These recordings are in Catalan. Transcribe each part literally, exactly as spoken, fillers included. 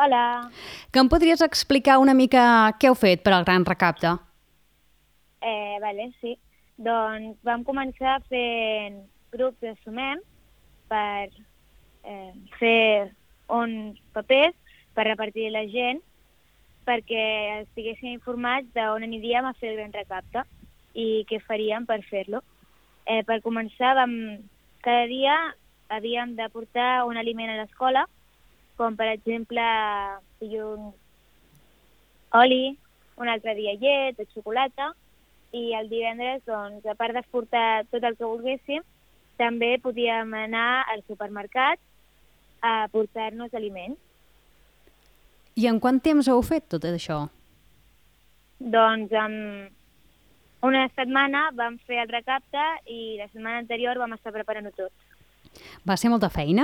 Hola. Que em podries explicar una mica què heu fet per al Gran Recapte? Eh, vale, sí. Doncs vam començar fent grups de Sumem per eh, fer uns papers per repartir a la gent perquè estiguessin informats d'on aniríem a fer el Gran Recapte i què faríem per fer-lo. Eh, per començar, vam, cada dia havíem de portar un aliment a l'escola, com per exemple dilluns oli, un altre dia llet o xocolata, i el divendres, doncs, a part de portar tot el que volguéssim, també podíem anar al supermercat a portar-nos aliments. I en quant temps heu fet tot això? Doncs en una setmana vam fer el recapte i la setmana anterior vam estar preparant-ho tot. Va ser molta feina?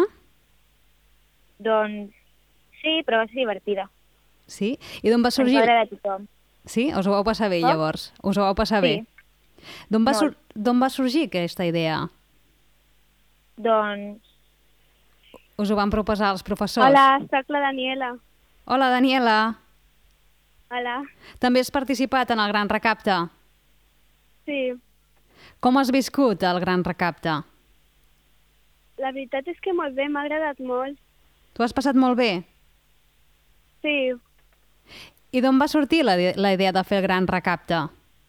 Doncs sí, però va ser divertida. Sí? I d'on va sorgir? Ens va agradar a tothom. Sí? Us ho vau passar bé, Com? llavors? Us ho vau passar Sí. bé? D'on va, sur Molt. d'on va sorgir aquesta idea? Doncs... Us ho van proposar els professors? Hola, soc la Daniela. Hola, Daniela. Hola. També has participat en el Gran Recapte? Sí, Com has viscut el Gran Recapte? la veritat és que molt bé, m'ha agradat molt. Tu has passat molt bé? Sí, I d'on va sortir la, la idea de fer el Gran Recapte?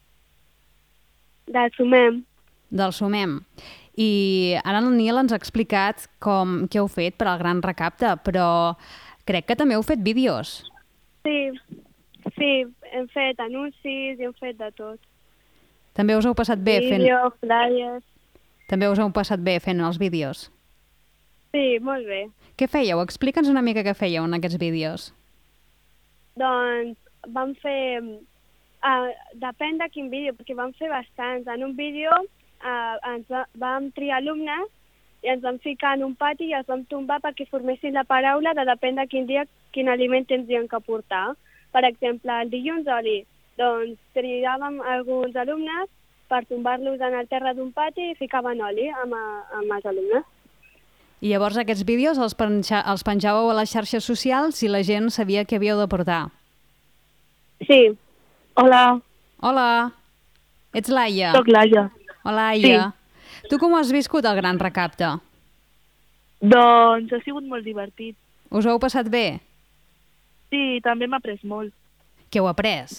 del Sumem. Del Sumem. I ara el Nil ens ha explicat com, què heu fet per al Gran Recapte, però crec que també heu fet vídeos. Sí, sí, hem fet anuncis i hem fet de tot. També us heu passat bé fent... Vídeos, flyers... També us heu passat bé fent els vídeos. Sí, molt bé. Què fèieu? Explica'ns una mica què fèieu en aquests vídeos. Doncs vam fer... Uh, depèn de quin vídeo, perquè vam fer bastants. En un vídeo uh, ens va, vam triar alumnes i ens vam ficar en un pati i els vam tombar perquè formessin la paraula de depèn de quin dia quin aliment tindrien que portar. Per exemple, el dilluns oli. Doncs triàvem alguns alumnes per tombar-los en el terra d'un pati i ficaven oli amb, amb els alumnes. I llavors aquests vídeos els, penja, els penjàveu a les xarxes socials i la gent sabia què havíeu de portar. Sí. Hola. Hola, ets l'Aia. Soc l'Aia. Hola, Aia. Sí. Tu com has viscut el Gran Recapte? Doncs ha sigut molt divertit. Us ho heu passat bé? Sí, també m'ha après molt. Què heu après?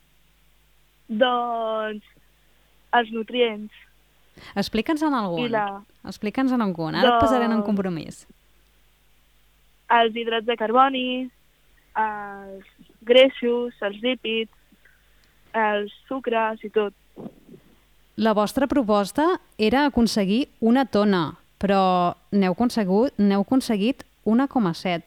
Doncs els nutrients. Explica'ns-en algun. I la... Explica'ns-en algun. Ara doncs... et posaré en un compromís. Els hidrats de carboni, els greixos, els lípids, els sucres i tot. La vostra proposta era aconseguir una tona, però n'heu aconsegut, n'heu aconseguit una coma set.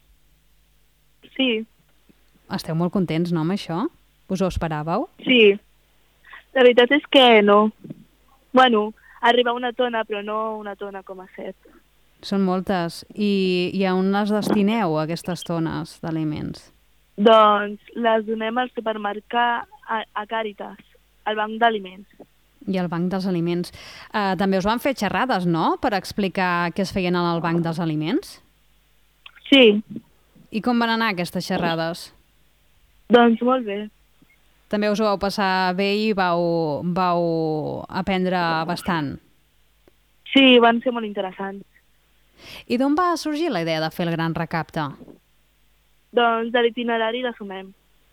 Sí. Esteu molt contents, no, amb això? Us ho esperàveu? Sí. La veritat és que no. Bueno, arriba a una tona, però no una tona coma set. Són moltes. I, i on les destineu, aquestes tones d'aliments? Doncs les donem al supermercat a, a Càritas, al banc d'aliments. I al banc dels aliments. Uh, també us van fer xerrades, no?, per explicar què es feien al banc dels aliments? Sí. I com van anar aquestes xerrades? Doncs molt bé. També us ho vau passar bé i vau, vau aprendre bastant? Sí, van ser molt interessants. I d'on va sorgir la idea de fer el Gran Recapte? Doncs de l'itinerari de Sumem.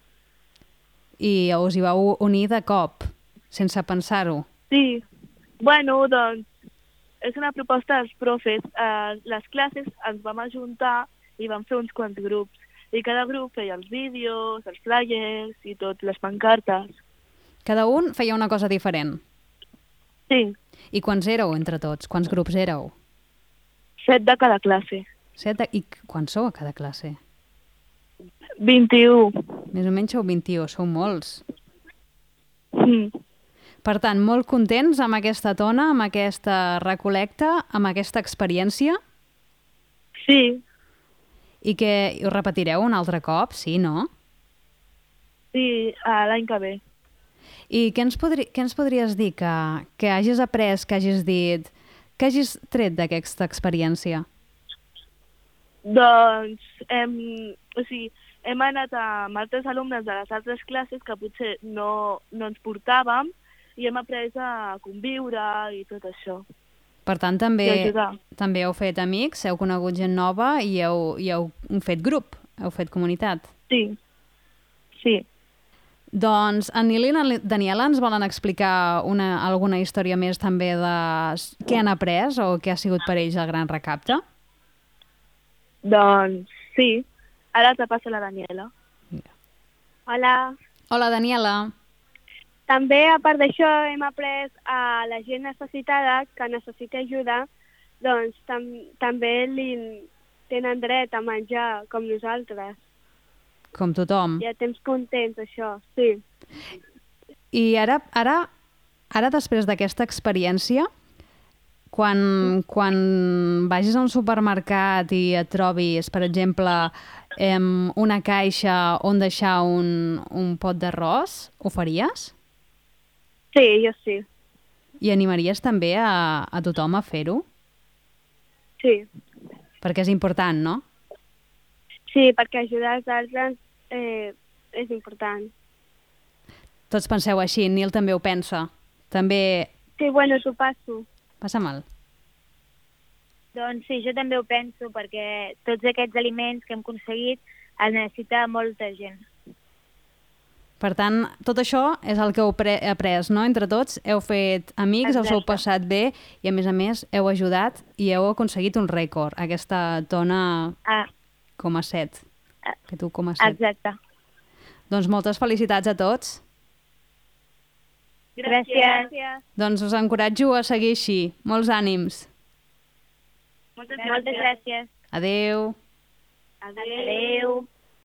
I us hi vau unir de cop, sense pensar-ho? Sí. Bueno, doncs, és una proposta dels profes. A les classes ens vam ajuntar i vam fer uns quants grups. I cada grup feia els vídeos, els flyers i tot, les pancartes. Cada un feia una cosa diferent? Sí. I quants éreu entre tots? Quants grups éreu? Set de cada classe. Set de... I quants sou a cada classe? vint-i-u. Més o menys sou vint-i-u, sou molts. Mm. Per tant, molt contents amb aquesta tona, amb aquesta recolecta, amb aquesta experiència? Sí. I que ho repetireu un altre cop, sí, no? Sí, uh, l'any que ve. I què ens, podri... què ens podries dir que, que hagis après, que hagis dit, que hagis tret d'aquesta experiència? Doncs hem, o sigui, hem anat amb altres alumnes de les altres classes que potser no, no ens portàvem i hem après a conviure i tot això. Per tant, també, també heu fet amics, heu conegut gent nova i heu, i heu fet grup, heu fet comunitat. Sí, sí. Doncs en Nil i la Daniela ens volen explicar una, alguna història més també de què han après o què ha sigut per ells el gran recapte? Doncs sí. Ara te passa la Daniela. Hola. Hola, Daniela. També, a part d'això, hem après a la gent necessitada que necessita ajuda, doncs tam també li tenen dret a menjar com nosaltres. Com tothom. I a temps contents, això, sí. I ara, ara, ara després d'aquesta experiència, quan, quan vagis a un supermercat i et trobis, per exemple, em, una caixa on deixar un, un pot d'arròs, ho faries? Sí, jo sí. I animaries també a, a tothom a fer-ho? Sí. Perquè és important, no? Sí, perquè ajudar els altres eh, és important. Tots penseu així, Nil també ho pensa. També... Sí, bueno, t'ho passo. Passa mal. Doncs sí, jo també ho penso, perquè tots aquests aliments que hem aconseguit els necessita molta gent. Per tant, tot això és el que heu après, no? Entre tots heu fet amics, us heu passat bé i, a més a més, heu ajudat i heu aconseguit un rècord, aquesta tona ah. coma set. Que tu coma set. Exacte. Doncs moltes felicitats a tots. Gràcies. Doncs us encoratjo a seguir així. Molts ànims. Moltes gràcies. Adeu. Adeu.